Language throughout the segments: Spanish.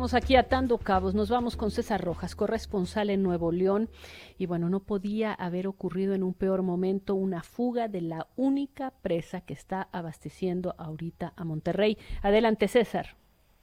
Estamos aquí atando cabos, nos vamos con César Rojas, corresponsal en Nuevo León. Y bueno, no podía haber ocurrido en un peor momento una fuga de la única presa que está abasteciendo ahorita a Monterrey. Adelante, César.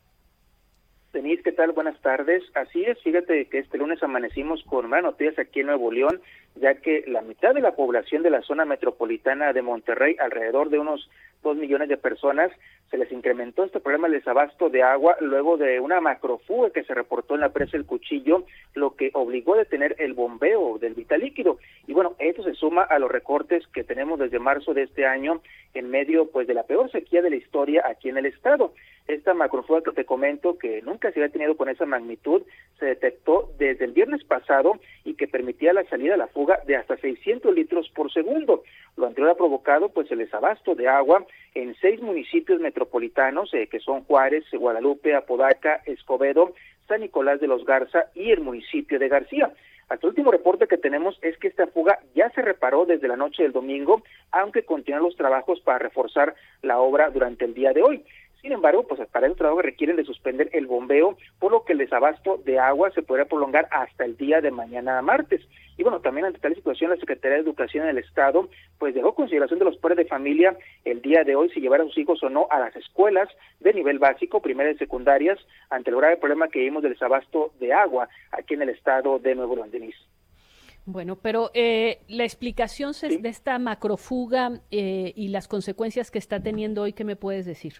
Denise, ¿qué tal? Buenas tardes. Así es, fíjate que este lunes amanecimos con malas noticias aquí en Nuevo León, ya que la mitad de la población de la zona metropolitana de Monterrey, alrededor de unos 2 millones de personas, se les incrementó este problema del desabasto de agua luego de una macrofuga que se reportó en la presa El Cuchillo, lo que obligó a detener el bombeo del vital líquido. Y bueno, esto se suma a los recortes que tenemos desde marzo de este año en medio pues de la peor sequía de la historia aquí en el estado. Esta macrofuga que te comento, que nunca se había tenido con esa magnitud, se detectó desde el viernes pasado y que permitía la salida a la fuga de hasta 600 litros por segundo. Lo anterior ha provocado pues el desabasto de agua en 6 municipios metropolitanos, que son Juárez, Guadalupe, Apodaca, Escobedo, San Nicolás de los Garza y el municipio de García. Hasta el último reporte que tenemos es que esta fuga ya se reparó desde la noche del domingo, aunque continúan los trabajos para reforzar la obra durante el día de hoy. Sin embargo, pues para el trabajo requieren de suspender el bombeo, por lo que el desabasto de agua se podría prolongar hasta el día de mañana martes. Y bueno, también ante tal situación, la Secretaría de Educación del Estado, pues dejó consideración de los padres de familia el día de hoy si llevar a sus hijos o no a las escuelas de nivel básico, primaria y secundarias, ante el grave problema que vimos del desabasto de agua aquí en el estado de Nuevo León, Denise. Bueno, pero la explicación ¿Sí? de esta macrofuga y las consecuencias que está teniendo hoy, ¿qué me puedes decir?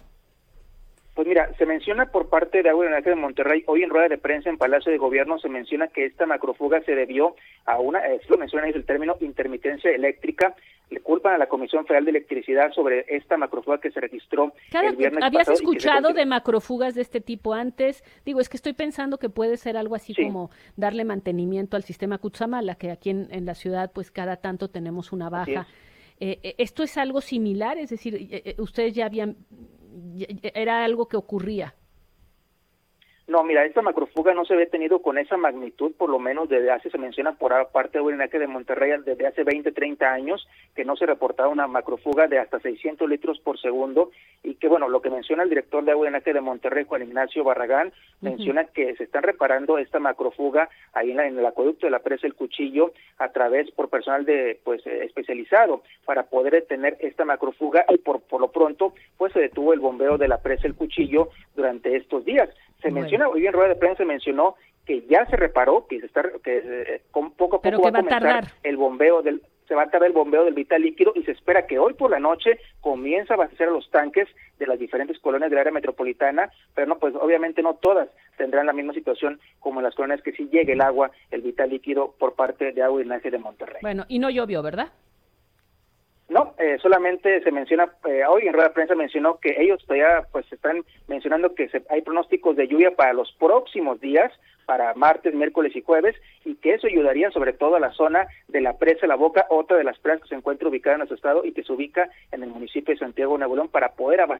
Pues mira, se menciona por parte de Agua y Drenaje de Monterrey, hoy en rueda de prensa en Palacio de Gobierno se menciona que esta macrofuga se debió a una, esto menciona es el término intermitencia eléctrica, le culpan a la Comisión Federal de Electricidad sobre esta macrofuga que se registró el viernes pasado. ¿Habías escuchado de macrofugas de este tipo antes? Digo, es que estoy pensando que puede ser algo así como darle mantenimiento al sistema Cutzamala, que aquí en la ciudad pues cada tanto tenemos una baja. ¿Esto es algo similar? Es decir, ustedes ya habían... ¿Era algo que ocurría? No, mira, esta macrofuga no se había tenido con esa magnitud, por lo menos desde hace, se menciona por parte de Agua y Drenaje de Monterrey, desde hace 20, 30 años, que no se reportaba una macrofuga de hasta 600 litros por segundo, y que bueno, lo que menciona el director de Agua y Drenaje de Monterrey, Juan Ignacio Barragán, menciona que se están reparando esta macrofuga ahí en el acueducto de la presa El Cuchillo, a través por personal de especializado, para poder detener esta macrofuga, y por lo pronto, pues se detuvo el bombeo de la presa El Cuchillo durante estos días. Se menciona, hoy en rueda de prensa se mencionó que ya se reparó, que se está con poco a poco va a comenzar el bombeo se va a tardar el bombeo del vital líquido y se espera que hoy por la noche comience a abastecer a los tanques de las diferentes colonias del área metropolitana, pero no, pues obviamente no todas tendrán la misma situación como en las colonias que sí llegue el agua, el vital líquido por parte de Agua y Drenaje de Monterrey. Bueno, y no llovió, ¿verdad? No, solamente se menciona, hoy en rueda de prensa mencionó que ellos todavía pues están mencionando que hay pronósticos de lluvia para los próximos días, para martes, miércoles y jueves, y que eso ayudaría sobre todo a la zona de la presa La Boca, otra de las presas que se encuentra ubicada en nuestro estado y que se ubica en el municipio de Santiago, Nuevo León, para poder abastecer